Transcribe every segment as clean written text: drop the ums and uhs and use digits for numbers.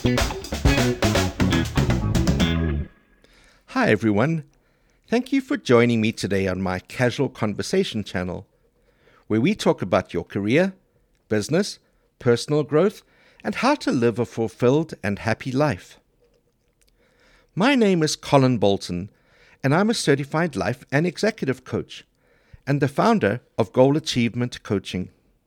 Hi everyone, thank you for joining me today on my Casual Conversation channel, where we talk about your career, business, personal growth, and how to live a fulfilled and happy life. My name is Colin Bolton, and I'm a certified life and executive coach, and the founder of Goal Achievement Coaching.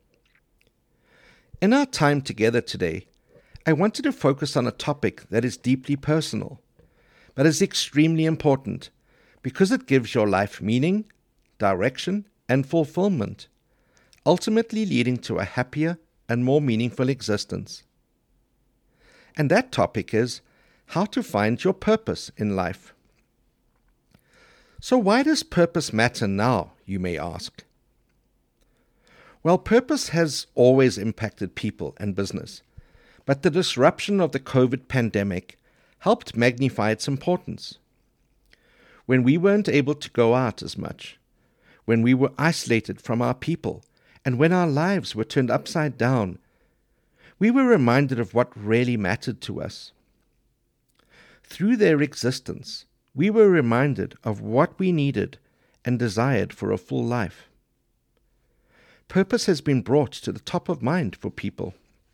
In our time together today, I wanted to focus on a topic that is deeply personal, but is extremely important because it gives your life meaning, direction, and fulfillment, ultimately leading to a happier and more meaningful existence. And that topic is how to find your purpose in life. So why does purpose matter now, you may ask? Well, purpose has always impacted people and business, but the disruption of the COVID pandemic helped magnify its importance. When we weren't able to go out as much, when we were isolated from our people, and when our lives were turned upside down, we were reminded of what really mattered to us. Through their existence, we were reminded of what we needed and desired for a full life. Purpose has been brought to the top of mind for people.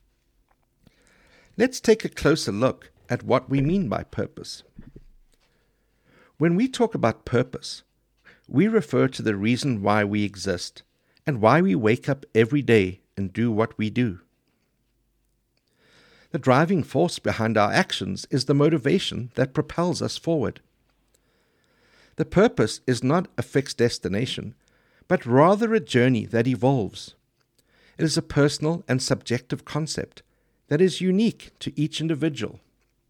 Let's take a closer look at what we mean by purpose. When we talk about purpose, we refer to the reason why we exist and why we wake up every day and do what we do. The driving force behind our actions is the motivation that propels us forward. The purpose is not a fixed destination, but rather a journey that evolves. It is a personal and subjective concept that is unique to each individual.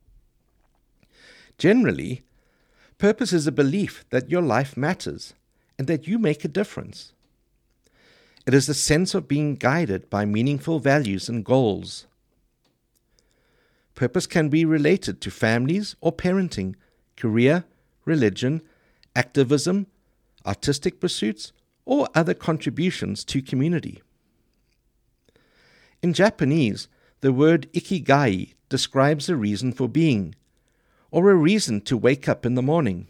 Generally, purpose is a belief that your life matters and that you make a difference. It is a sense of being guided by meaningful values and goals. Purpose can be related to families or parenting, career, religion, activism, artistic pursuits, or other contributions to community. In Japanese, the word ikigai describes a reason for being, or a reason to wake up in the morning.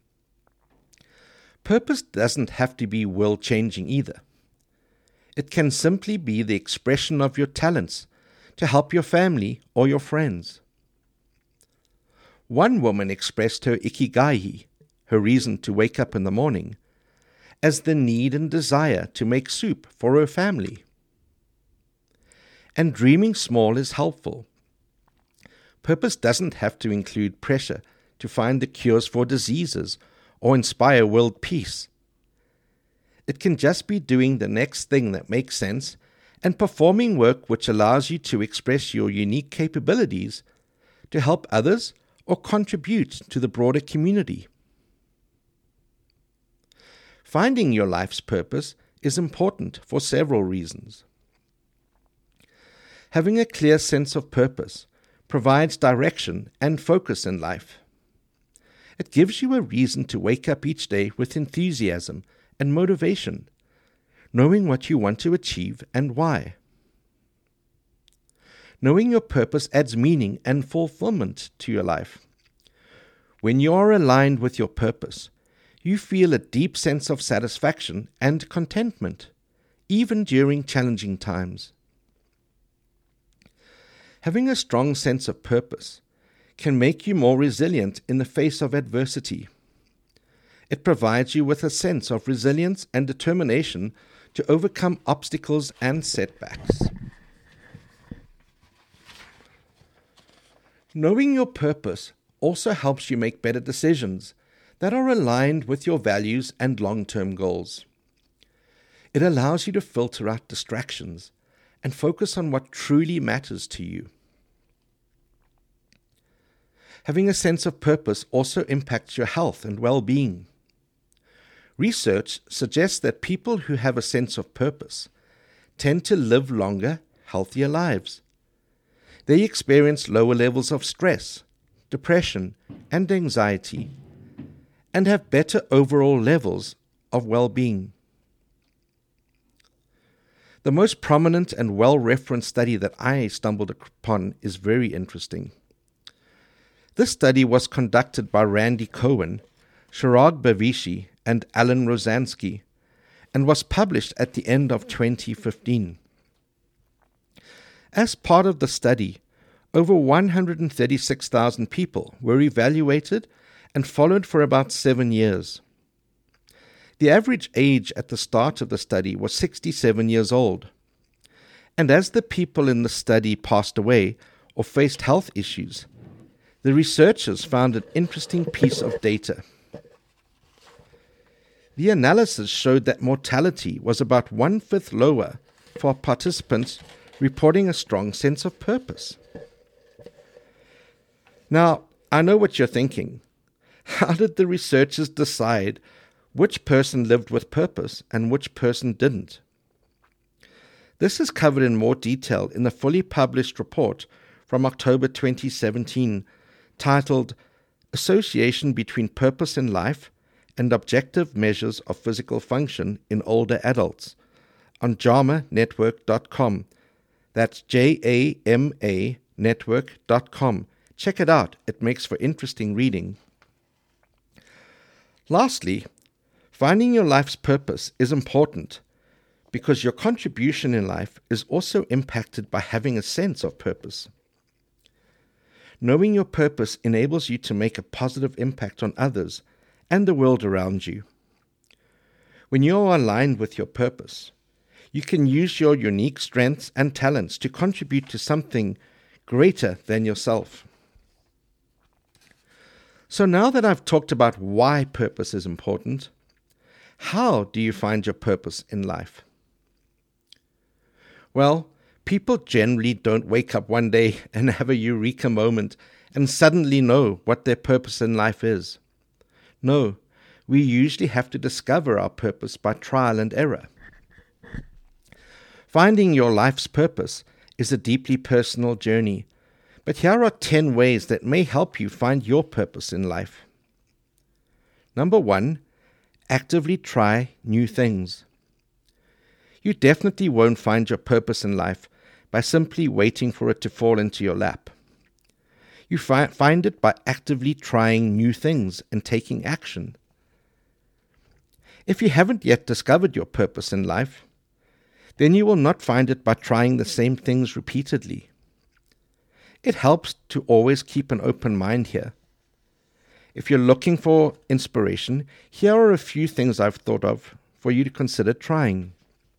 Purpose doesn't have to be world-changing either. It can simply be the expression of your talents to help your family or your friends. One woman expressed her ikigai, her reason to wake up in the morning, as the need and desire to make soup for her family. And dreaming small is helpful. Purpose doesn't have to include pressure to find the cures for diseases or inspire world peace. It can just be doing the next thing that makes sense and performing work which allows you to express your unique capabilities to help others or contribute to the broader community. Finding your life's purpose is important for several reasons. Having a clear sense of purpose provides direction and focus in life. It gives you a reason to wake up each day with enthusiasm and motivation, knowing what you want to achieve and why. Knowing your purpose adds meaning and fulfillment to your life. When you are aligned with your purpose, you feel a deep sense of satisfaction and contentment, even during challenging times. Having a strong sense of purpose can make you more resilient in the face of adversity. It provides you with a sense of resilience and determination to overcome obstacles and setbacks. Knowing your purpose also helps you make better decisions that are aligned with your values and long-term goals. It allows you to filter out distractions and focus on what truly matters to you. Having a sense of purpose also impacts your health and well-being. Research suggests that people who have a sense of purpose tend to live longer, healthier lives. They experience lower levels of stress, depression, and anxiety, and have better overall levels of well-being. The most prominent and well-referenced study that I stumbled upon is very interesting. This study was conducted by Randy Cohen, Chirag Bavishi, and Alan Rosansky, and was published at the end of 2015. As part of the study, over 136,000 people were evaluated and followed for about 7 years. The average age at the start of the study was 67 years old. And as the people in the study passed away or faced health issues, the researchers found an interesting piece of data. The analysis showed that mortality was about 1/5 lower for participants reporting a strong sense of purpose. Now, I know what you're thinking. How did the researchers decide which person lived with purpose and which person didn't? This is covered in more detail in the fully published report from October 2017 titled Association Between Purpose in Life and Objective Measures of Physical Function in Older Adults on JAMA-network.com. That's JAMA network.com. Check it out. It makes for interesting reading. Lastly, finding your life's purpose is important because your contribution in life is also impacted by having a sense of purpose. Knowing your purpose enables you to make a positive impact on others and the world around you. When you are aligned with your purpose, you can use your unique strengths and talents to contribute to something greater than yourself. So now that I've talked about why purpose is important, how do you find your purpose in life? Well, people generally don't wake up one day and have a eureka moment and suddenly know what their purpose in life is. No, we usually have to discover our purpose by trial and error. Finding your life's purpose is a deeply personal journey, but here are 10 ways that may help you find your purpose in life. Number 1, actively try new things. You definitely won't find your purpose in life by simply waiting for it to fall into your lap. You find it by actively trying new things and taking action. If you haven't yet discovered your purpose in life, then you will not find it by trying the same things repeatedly. It helps to always keep an open mind here. If you're looking for inspiration, here are a few things I've thought of for you to consider trying.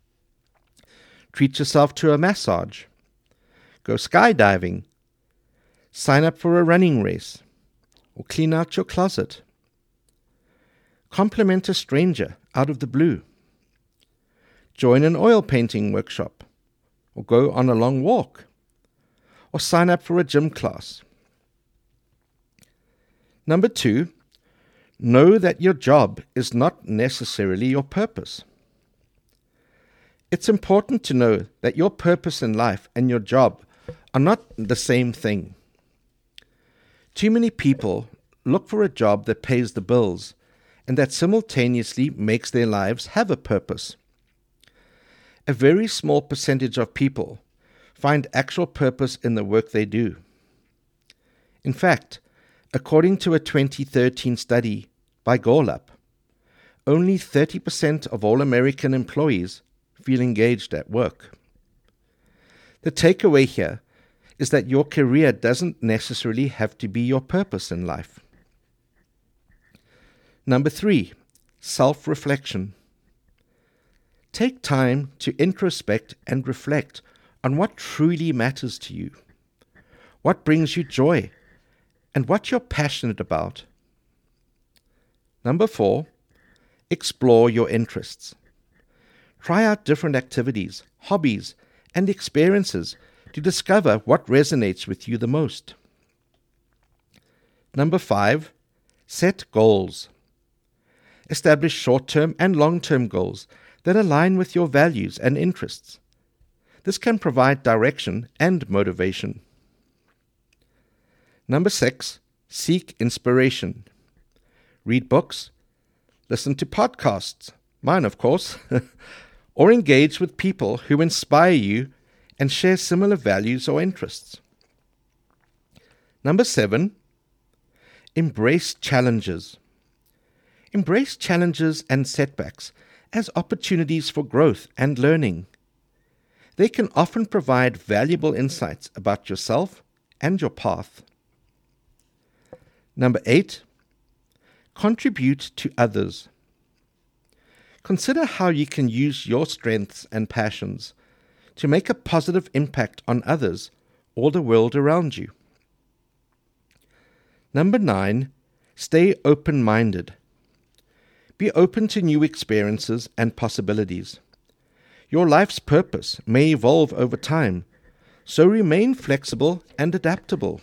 Treat yourself to a massage. Go skydiving. Sign up for a running race. Or clean out your closet. Compliment a stranger out of the blue. Join an oil painting workshop. Or go on a long walk. Or sign up for a gym class. Number 2, know that your job is not necessarily your purpose. It's important to know that your purpose in life and your job are not the same thing. Too many people look for a job that pays the bills and that simultaneously makes their lives have a purpose. A very small percentage of people find actual purpose in the work they do. In fact, according to a 2013 study by Gallup, only 30% of all American employees feel engaged at work. The takeaway here is that your career doesn't necessarily have to be your purpose in life. Number 3, self-reflection. Take time to introspect and reflect on what truly matters to you, what brings you joy, and what you're passionate about. Number 4, explore your interests. Try out different activities, hobbies, and experiences to discover what resonates with you the most. Number 5, set goals. Establish short-term and long-term goals that align with your values and interests. This can provide direction and motivation. Number 6, seek inspiration. Read books, listen to podcasts, mine of course, or engage with people who inspire you and share similar values or interests. Number 7, Embrace challenges. Embrace challenges and setbacks as opportunities for growth and learning. They can often provide valuable insights about yourself and your path. Number 8, contribute to others. Consider how you can use your strengths and passions to make a positive impact on others or the world around you. Number 9, stay open-minded. Be open to new experiences and possibilities. Your life's purpose may evolve over time, so remain flexible and adaptable.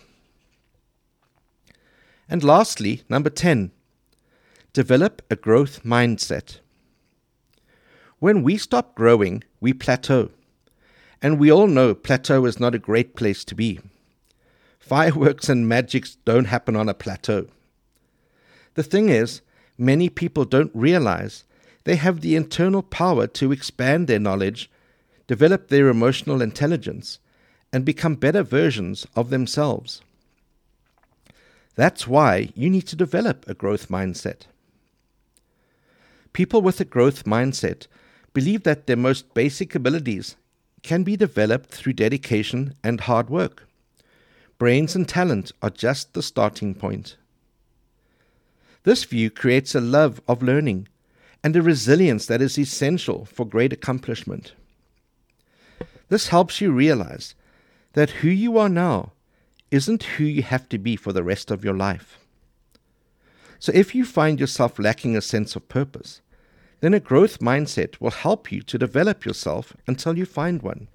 And lastly, number 10, develop a growth mindset. When we stop growing, we plateau. And we all know plateau is not a great place to be. Fireworks and magics don't happen on a plateau. The thing is, many people don't realize they have the internal power to expand their knowledge, develop their emotional intelligence, and become better versions of themselves. That's why you need to develop a growth mindset. People with a growth mindset believe that their most basic abilities can be developed through dedication and hard work. Brains and talent are just the starting point. This view creates a love of learning and a resilience that is essential for great accomplishment. This helps you realize that who you are now isn't who you have to be for the rest of your life. So if you find yourself lacking a sense of purpose, then a growth mindset will help you to develop yourself until you find one.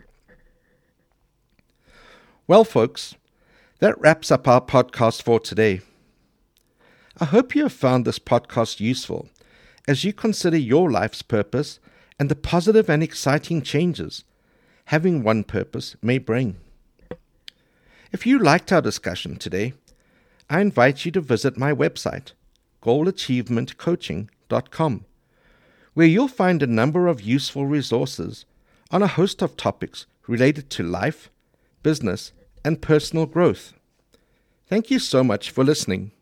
Well, folks, that wraps up our podcast for today. I hope you have found this podcast useful as you consider your life's purpose and the positive and exciting changes having one purpose may bring. If you liked our discussion today, I invite you to visit my website, goalachievementcoaching.com, where you'll find a number of useful resources on a host of topics related to life, business, and personal growth. Thank you so much for listening.